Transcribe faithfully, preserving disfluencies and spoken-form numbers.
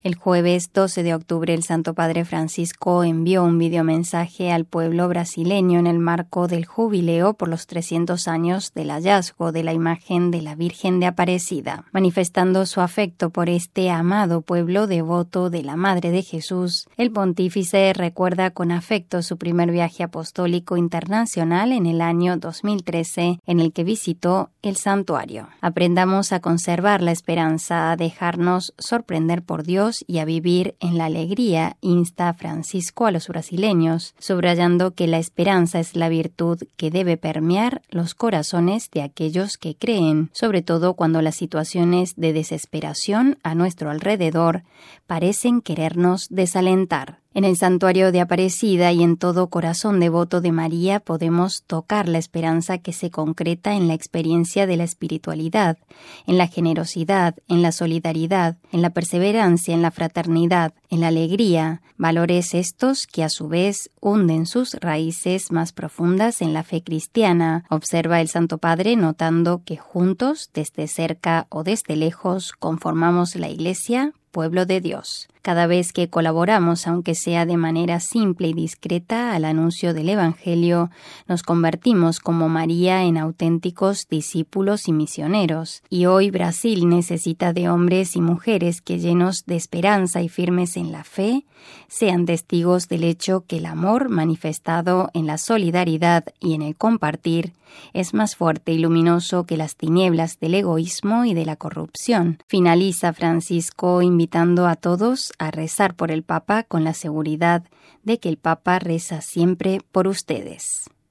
El jueves doce de octubre, el Santo Padre Francisco envió un videomensaje al pueblo brasileño en el marco del jubileo por los trescientos años del hallazgo de la imagen de la Virgen de Aparecida. Manifestando su afecto por este amado pueblo devoto de la Madre de Jesús, el pontífice recuerda con afecto su primer viaje apostólico internacional en el año dos mil trece, en el que visitó el santuario. Aprendamos a conservar la esperanza, a dejarnos sorprender por Dios y a vivir en la alegría, insta Francisco a los brasileños, subrayando que la esperanza es la virtud que debe permear los corazones de aquellos que creen, sobre todo cuando las situaciones de desesperación a nuestro alrededor parecen querernos desalentar. En el santuario de Aparecida y en todo corazón devoto de María podemos tocar la esperanza que se concreta en la experiencia de la espiritualidad, en la generosidad, en la solidaridad, en la perseverancia, en la fraternidad, en la alegría, valores estos que a su vez hunden sus raíces más profundas en la fe cristiana, observa el Santo Padre notando que juntos, desde cerca o desde lejos, conformamos la Iglesia, pueblo de Dios. Cada vez que colaboramos, aunque sea de manera simple y discreta, al anuncio del Evangelio, nos convertimos como María en auténticos discípulos y misioneros. Y hoy Brasil necesita de hombres y mujeres que, llenos de esperanza y firmes en la fe, sean testigos del hecho que el amor manifestado en la solidaridad y en el compartir es más fuerte y luminoso que las tinieblas del egoísmo y de la corrupción. Finaliza Francisco invitando a todos a rezar por el Papa con la seguridad de que el Papa reza siempre por ustedes.